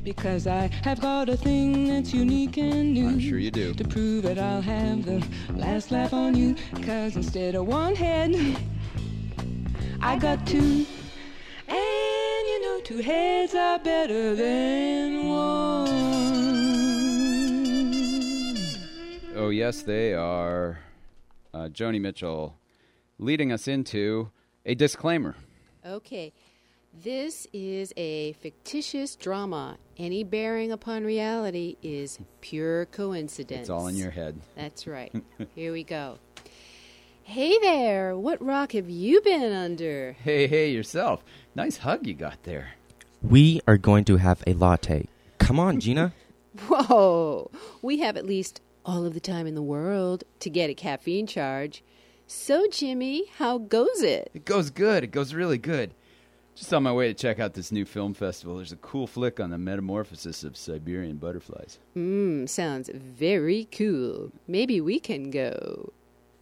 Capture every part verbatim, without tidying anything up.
because I have got a thing that's unique and new. I'm sure you do. To prove it, I'll have the last laugh on you, cause instead of one head, I got two. And you know two heads are better than one. Oh, yes, they are. Uh, Joni Mitchell leading us into a disclaimer. Okay. This is a fictitious drama. Any bearing upon reality is pure coincidence. It's all in your head. That's right. Here we go. Hey there, what rock have you been under? Hey, hey, yourself. Nice hug you got there. We are going to have a latte. Come on, Gina. Whoa, we have at least all of the time in the world to get a caffeine charge. So, Jimmy, how goes it? It goes good. It goes really good. Just on my way to check out this new film festival. There's a cool flick on the metamorphosis of Siberian butterflies. Mmm, sounds very cool. Maybe we can go.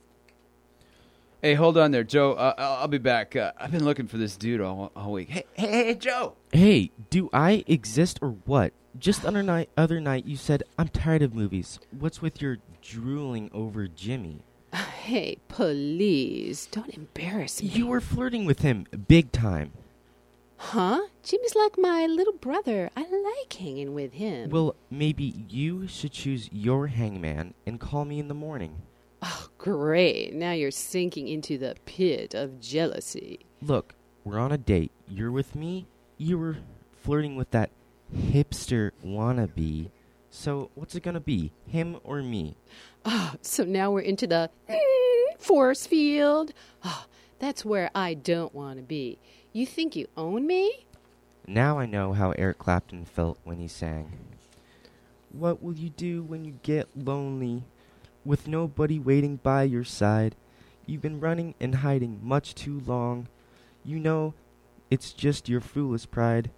Hey, hold on there, Joe. Uh, I'll, I'll be back. Uh, I've been looking for this dude all, all week. Hey, hey, hey, Joe! Hey, do I exist or what? Just other night, other night you said, I'm tired of movies. What's with your drooling over Jimmy? Hey, please, don't embarrass me. You were flirting with him big time. Huh? Jimmy's like my little brother. I like hanging with him. Well, maybe you should choose your hangman and call me in the morning. Oh, great. Now you're sinking into the pit of jealousy. Look, we're on a date. You're with me. You were flirting with that hipster wannabe. So what's it gonna be, him or me? Oh, so now we're into the mm, force field. Oh, that's where I don't want to be. You think you own me? Now I know how Eric Clapton felt when he sang. What will you do when you get lonely, with nobody waiting by your side? You've been running and hiding much too long. You know, it's just your foolish pride.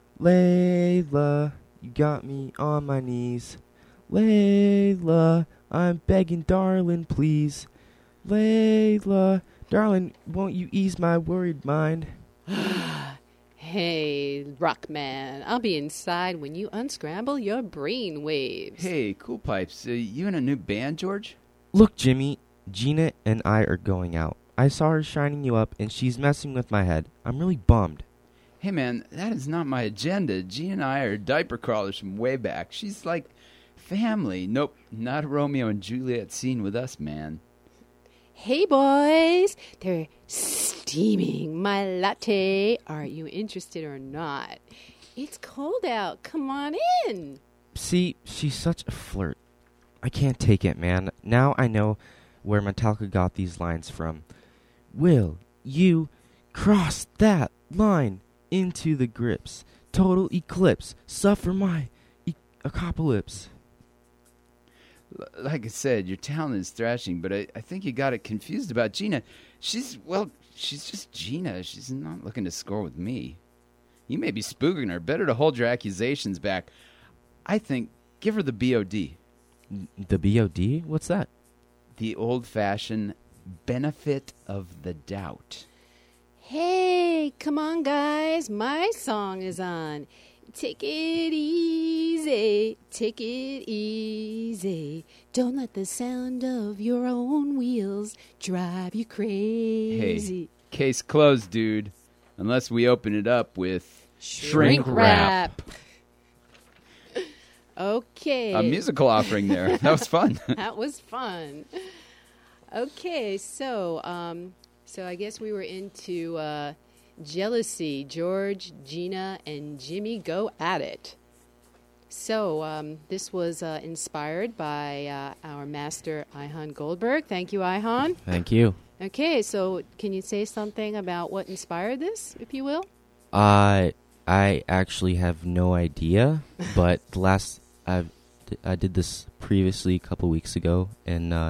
Layla, you got me on my knees. Layla, I'm begging, darling, please. Layla, darling, won't you ease my worried mind? Hey, Rockman, I'll be inside when you unscramble your brain waves. Hey, Cool Pipes. Uh, you in a new band, George? Look, Jimmy, Gina and I are going out. I saw her shining you up, and she's messing with my head. I'm really bummed. Hey, man, that is not my agenda. Gina and I are diaper crawlers from way back. She's like family. Nope, not a Romeo and Juliet scene with us, man. Hey, boys, they're steaming my latte. Are you interested or not? It's cold out. Come on in. See, she's such a flirt. I can't take it, man. Now I know where Metallica got these lines from. Will you cross that line into the grips? Total eclipse. Suffer my e- apocalypse. Like I said, your talent is thrashing, but I, I think you got it confused about Gina. She's, well, she's just Gina. She's not looking to score with me. You may be spooking her. Better to hold your accusations back. I think give her the B O D. The B O D? What's that? The old-fashioned benefit of the doubt. Hey, come on, guys. My song is on. Take it easy, take it easy. Don't let the sound of your own wheels drive you crazy. Hey, case closed, dude. Unless we open it up with Shrink, shrink wrap. wrap. Okay. A musical offering there. That was fun. That was fun. Okay, so um, so I guess we were into uh, jealousy. George, Gina, and Jimmy go at it. So um, this was uh, inspired by uh, our master, Ihan Goldberg. Thank you, Ihan. Thank you. Okay, so can you say something about what inspired this, if you will? Uh, I actually have no idea, but the last I've, I did this previously a couple weeks ago, and uh,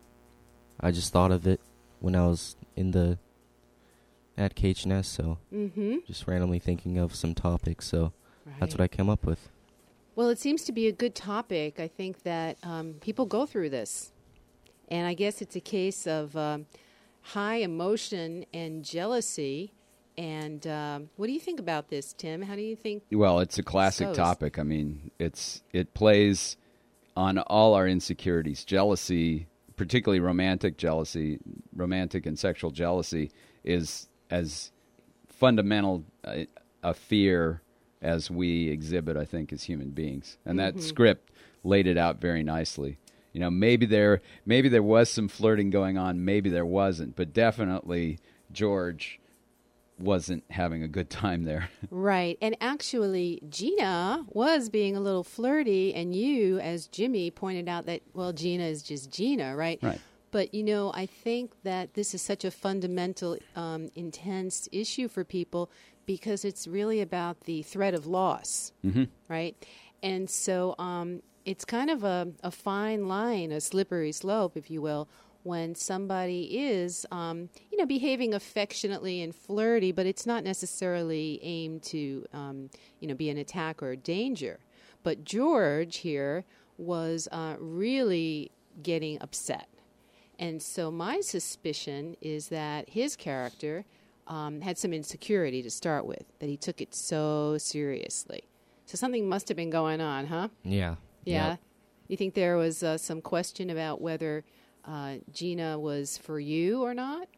I just thought of it when I was in the at K H N S, so Mm-hmm. just randomly thinking of some topics, so Right. that's what I came up with. Well, it seems to be a good topic. I think that um, people go through this. And I guess it's a case of um, high emotion and jealousy And um, what do you think about this, Tim? How do you think? Well, it's a classic So- topic. I mean, it's it plays on all our insecurities. Jealousy, particularly romantic jealousy, romantic and sexual jealousy, is as fundamental a, a fear as we exhibit, I think, as human beings. And that script laid it out very nicely. You know, maybe there maybe there was some flirting going on, maybe there wasn't, but definitely George wasn't having a good time there. Right. And actually, Gina was being a little flirty, and you, as Jimmy, pointed out that, well, Gina is just Gina, right? Right. But, you know, I think that this is such a fundamental, um, intense issue for people because it's really about the threat of loss, Mm-hmm. right? And so um, it's kind of a, a fine line, a slippery slope, if you will, when somebody is, um, you know, behaving affectionately and flirty, but it's not necessarily aimed to, um, you know, be an attack or a danger. But George here was uh, really getting upset. And so my suspicion is that his character um, had some insecurity to start with, that he took it so seriously. So something must have been going on, huh? Yeah. Yeah. Yep. You think there was uh, some question about whether uh, Gina was for you or not?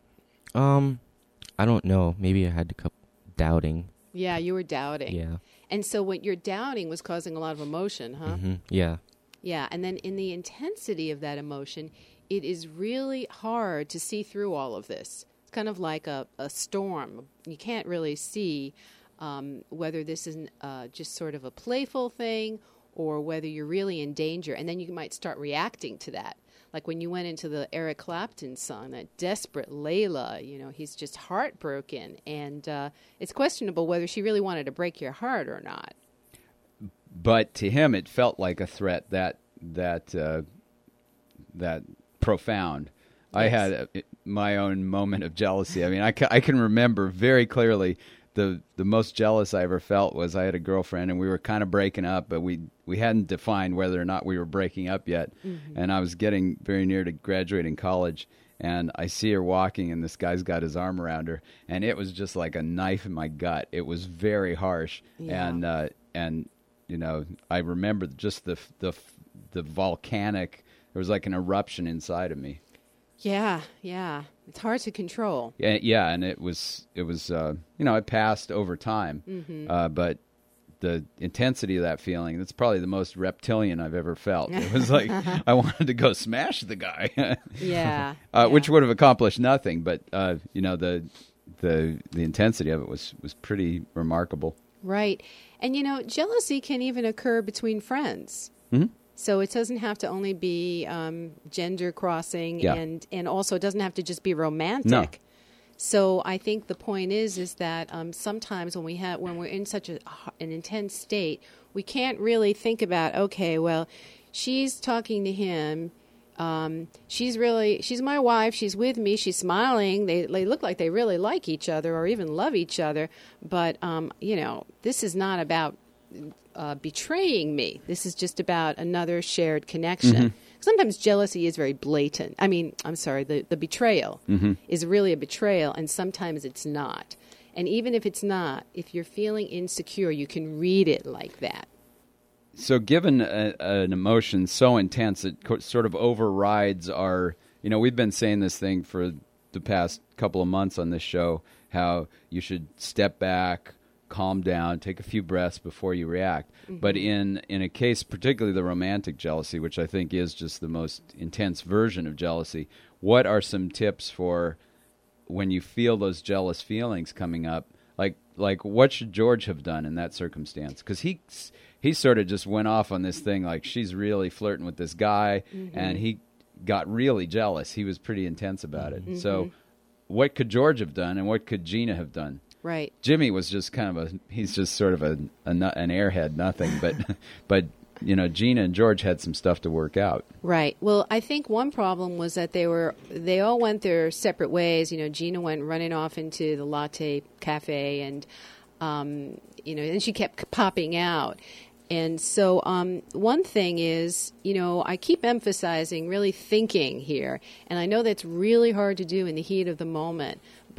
Um, I don't know. Maybe I had to keep doubting. Yeah, you were doubting. Yeah. And so what you're doubting was causing a lot of emotion, huh? hmm Yeah. Yeah, and then in the intensity of that emotion, it is really hard to see through all of this. It's kind of like a, a storm. You can't really see um, whether this is uh, just sort of a playful thing or whether you're really in danger. And then you might start reacting to that. Like when you went into the Eric Clapton song, that desperate Layla, you know, he's just heartbroken. And uh, it's questionable whether she really wanted to break your heart or not. But to him, it felt like a threat that that uh, that profound. I Yes. had a, my own moment of jealousy. I mean, I, ca- I can remember very clearly the the most jealous I ever felt was I had a girlfriend and we were kind of breaking up, but we we hadn't defined whether or not we were breaking up yet. Mm-hmm. And I was getting very near to graduating college, and I see her walking, and this guy's got his arm around her, and it was just like a knife in my gut. It was very harsh, Yeah. and uh, and you know, I remember just the the the volcanic. There was like an eruption inside of me. Yeah, yeah. It's hard to control. Yeah, yeah, and it was it was uh, you know, it passed over time, Mm-hmm. uh, but the intensity of that feeling, that's probably the most reptilian I've ever felt. It was like I wanted to go smash the guy, Yeah. uh, yeah. which would have accomplished nothing. But uh, you know, the the the intensity of it was was pretty remarkable. Right. And, you know, jealousy can even occur between friends. Mhm. So it doesn't have to only be um, gender crossing, Yeah. and, and also it doesn't have to just be romantic. No. So I think the point is is that um, sometimes when we have when we're in such a, an intense state, we can't really think about, okay, well, she's talking to him. Um, she's really she's my wife. She's with me. She's smiling. They they look like they really like each other or even love each other. But um, you know, this is not about uh, betraying me. This is just about another shared connection. Mm-hmm. Sometimes jealousy is very blatant. I mean, I'm sorry, the, the betrayal Mm-hmm. is really a betrayal, and sometimes it's not. And even if it's not, if you're feeling insecure, you can read it like that. So given a, an emotion so intense, it co- sort of overrides our, you know, we've been saying this thing for the past couple of months on this show, how you should step back, calm down, take a few breaths before you react. Mm-hmm. But in, in a case, particularly the romantic jealousy, which I think is just the most intense version of jealousy, what are some tips for when you feel those jealous feelings coming up? Like, like what should George have done in that circumstance? Because he, he sort of just went off on this thing like she's really flirting with this guy, Mm-hmm. and he got really jealous. He was pretty intense about it. Mm-hmm. So what could George have done, and what could Gina have done? Right. Jimmy was just kind of a, he's just sort of a, a nu- an airhead, nothing. But, but you know, Gina and George had some stuff to work out. Right. Well, I think one problem was that they were they all went their separate ways. You know, Gina went running off into the latte cafe, and um, you know, and she kept popping out. And so um, one thing is, you know, I keep emphasizing really thinking here, and I know that's really hard to do in the heat of the moment, but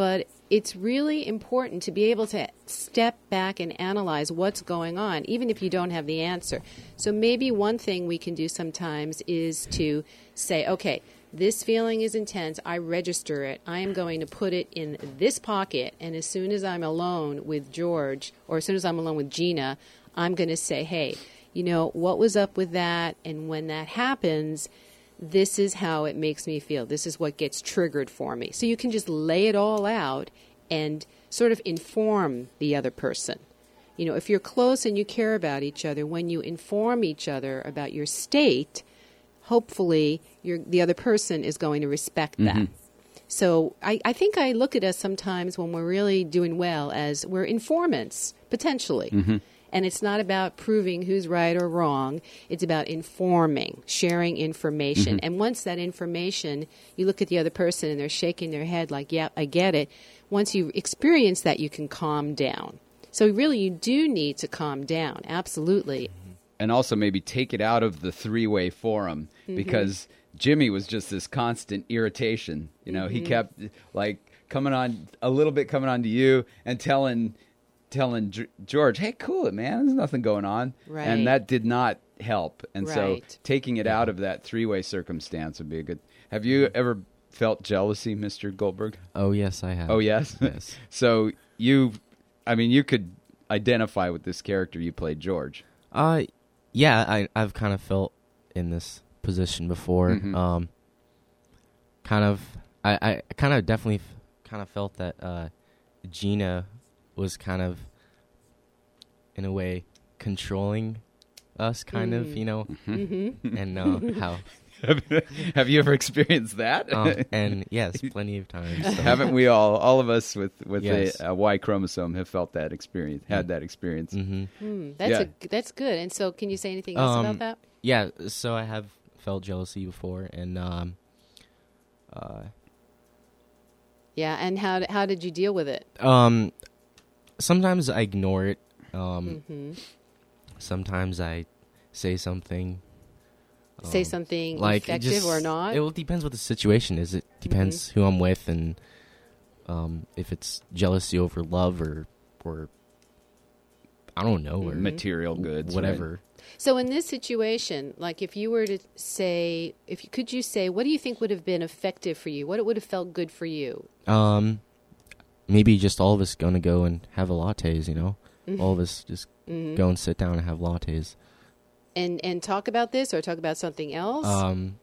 it's really important to be able to step back and analyze what's going on, even if you don't have the answer. So maybe one thing we can do sometimes is to say, okay, this feeling is intense. I register it. I am going to put it in this pocket, and as soon as I'm alone with George, or as soon as I'm alone with Gina, I'm going to say, hey, you know, what was up with that? And when that happens, this is how it makes me feel. This is what gets triggered for me. So you can just lay it all out and sort of inform the other person. You know, if you're close and you care about each other, when you inform each other about your state, hopefully you're, the other person is going to respect that. Mm-hmm. So I, I think I look at us sometimes when we're really doing well as we're informants, potentially. Mm-hmm. And it's not about proving who's right or wrong. It's about informing, sharing information. Mm-hmm. And once that information, you look at the other person and they're shaking their head like, yeah, I get it. Once you experience that, you can calm down. So really, you do need to calm down. Absolutely. And also maybe take it out of the three-way forum, Mm-hmm. because Jimmy was just this constant irritation. You know, Mm-hmm. he kept like coming on a little bit, coming on to you and telling telling G- George, hey, cool it, man. There's nothing going on. Right. And that did not help. And so Right. taking it out of that three-way circumstance would be a good. Have you ever felt jealousy, Mister Goldberg? Oh, yes, I have. Oh, yes? Yes. So you, I mean, you could identify with this character you played, George. Uh, yeah, I, I've kind of felt in this position before. Mhm. Um, kind of, I, I kind of definitely f- kind of felt that uh, Gina was kind of, in a way, controlling us, kind of, you know, Mm-hmm. and uh, how, Have you ever experienced that? um, and yes, plenty of times. So. Haven't we all? All of us with with Yes. a, a Y chromosome have felt that experience, had that experience. hmm Mm, that's Yeah. a, that's good. And so can you say anything else Um, about that? Yeah, so I have felt jealousy before, and um, uh, Yeah, and how d- how did you deal with it? um, sometimes I ignore it. Um, hmm Sometimes I say something. Say um, something like it effective just- or not? It all depends what the situation is. It depends who I'm with, and um, if it's jealousy over love or or I don't know, or Material goods, whatever. So in this situation, like if you were to say, if you, could you say, what do you think would have been effective for you? What it would have felt good for you? Um, maybe just all of us gonna go and have a lattes. You know, all of us just Mhm. go and sit down and have lattes. And and talk about this or talk about something else? Um,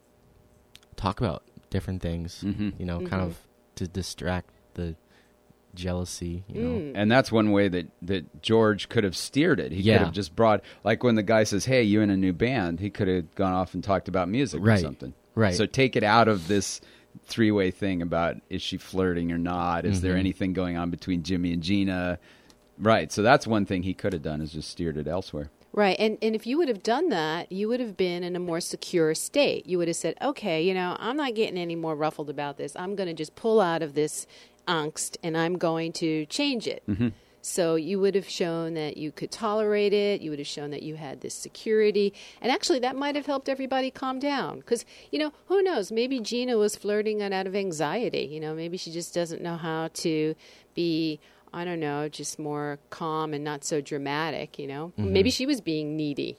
talk about different things. Mhm. You know, Mhm. kind of to distract the jealousy. You know. Mm. And that's one way that, that George could have steered it. He Yeah. could have just brought, like when the guy says, hey, you in a new band, he could have gone off and talked about music or Right. something. Right. So take it out of this three-way thing about is she flirting or not? Is there Mhm. anything going on between Jimmy and Gina? Right. So that's one thing he could have done, is just steered it elsewhere. Right. And and if you would have done that, you would have been in a more secure state. You would have said, okay, you know, I'm not getting any more ruffled about this. I'm going to just pull out of this angst and I'm going to change it. Mm-hmm. So you would have shown that you could tolerate it. You would have shown that you had this security. And actually, that might have helped everybody calm down. Because, you know, who knows? Maybe Gina was flirting out of anxiety. You know, maybe she just doesn't know how to be, I don't know, just more calm and not so dramatic, you know? Maybe she was being needy.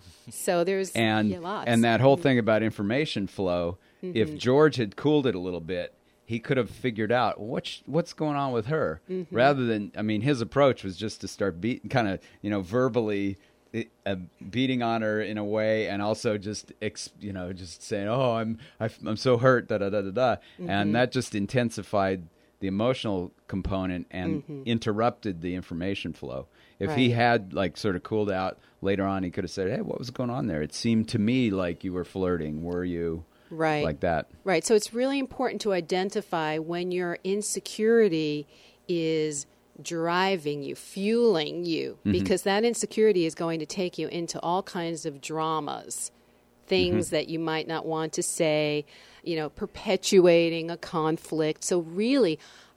So there's And yeah, lots. and that whole thing about information flow, Mm-hmm. if George had cooled it a little bit, he could have figured out what's what's going on with her, Mm-hmm. rather than, I mean, his approach was just to start beat, kind of, you know, verbally uh, beating on her in a way, and also just ex, you know, just saying, oh, I'm I, I'm so hurt, da da da da da, Mm-hmm. and that just intensified the emotional component and interrupted the information flow. If he Mm-hmm. Right. had like sort of cooled out later on, he could have said, hey, what was going on there? It seemed to me like you were flirting. Were you? Right. Like that. Right. So it's really important to identify when your insecurity is driving you, fueling you, because that insecurity is going to take you into all kinds of dramas, things that you might not want to say, you know, perpetuating a conflict. So really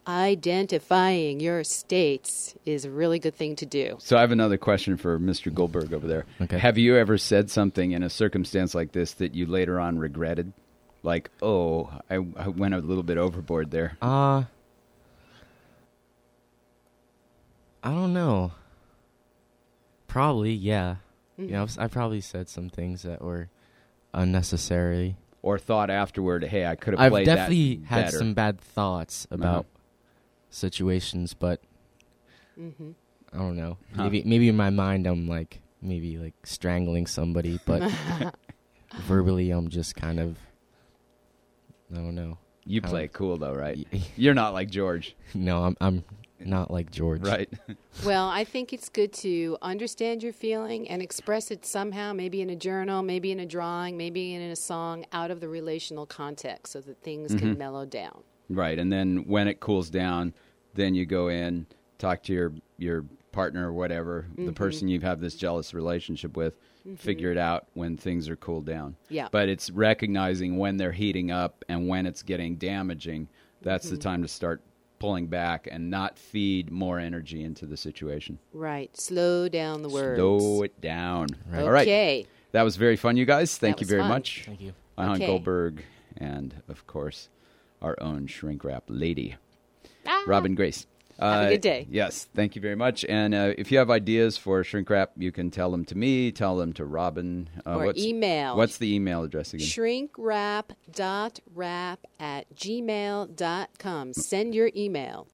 identifying your states is a really good thing to do. So I have another question for Mister Goldberg over there. Okay. Have you ever said something in a circumstance like this that you later on regretted? Like, oh, I, I went a little bit overboard there. Uh I don't know. Probably, yeah. Mhm. You know, I probably said some things that were unnecessary. Or thought afterward, hey, I could have I've played definitely that had better. some bad thoughts about Uh-huh. situations, but Mm-hmm. I don't know. Huh. Maybe maybe in my mind I'm like maybe like strangling somebody, but verbally I'm just kind of I don't know. You Kind play of- it cool though, right? Y- You're not like George, No, I'm I'm not like George. right? Well, I think it's good to understand your feeling and express it somehow, maybe in a journal, maybe in a drawing, maybe in a song, out of the relational context so that things Mm-hmm. can mellow down. Right, and then when it cools down, then you go in, talk to your your partner or whatever, the person you have this jealous relationship with, figure it out when things are cooled down. Yeah. But it's recognizing when they're heating up and when it's getting damaging. That's the time to start pulling back and not feed more energy into the situation. Right. Slow down the words. Slow it down. Right. All right. Okay. That was very fun, you guys. Thank That you was very fun. much. Thank you. I'm Han Okay. Goldberg, and of course, our own shrink wrap lady, Ah. Robin Grace. Have a Uh, good day. Yes, thank you very much. And uh, if you have ideas for shrink wrap, you can tell them to me, tell them to Robin. Uh, Or what's, email. What's the email address again? Shrinkwrap dot rap at gmail dot com. Send your email.